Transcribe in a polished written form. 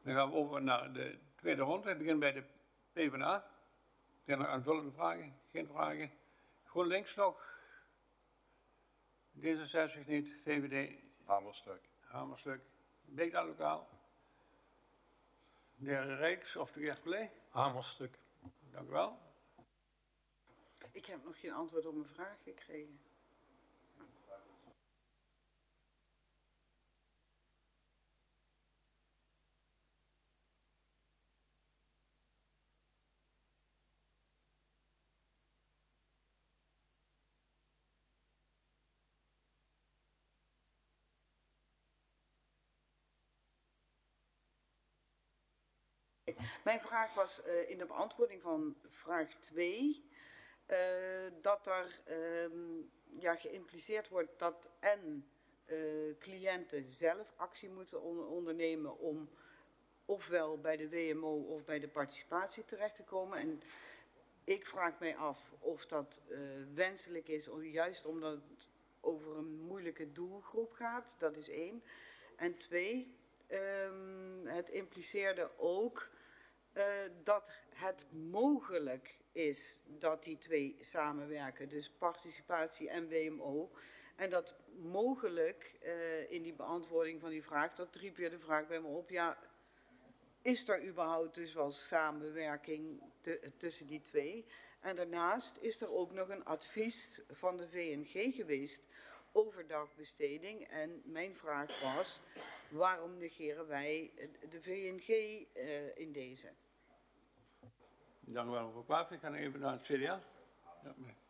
Dan gaan we over naar de tweede ronde. We beginnen bij de PvdA. Zijn er aanvullende vragen? Geen vragen. GroenLinks nog? D66 niet. VVD? Hamerstuk. Hamerstuk. Beekdal lokaal? De heer Rijks of de heer Pley? Hamerstuk. Dank u wel. Ik heb nog geen antwoord op mijn vraag gekregen. Mijn vraag was in de beantwoording van vraag 2... dat er geïmpliceerd wordt dat cliënten zelf actie moeten ondernemen om ofwel bij de WMO of bij de participatie terecht te komen. En ik vraag mij af of dat wenselijk is, juist omdat het over een moeilijke doelgroep gaat. Dat is 1. En 2, het impliceerde ook dat het mogelijk is dat die 2 samenwerken, dus participatie en WMO. En dat mogelijk in die beantwoording van die vraag, dat riep weer de vraag bij me op, ja, is er überhaupt dus wel samenwerking tussen die 2? En daarnaast is er ook nog een advies van de VNG geweest over dagbesteding. En mijn vraag was, waarom negeren wij de VNG in deze? Dank u wel, mevrouw Paap. Ik ga even naar het CDA. Ja,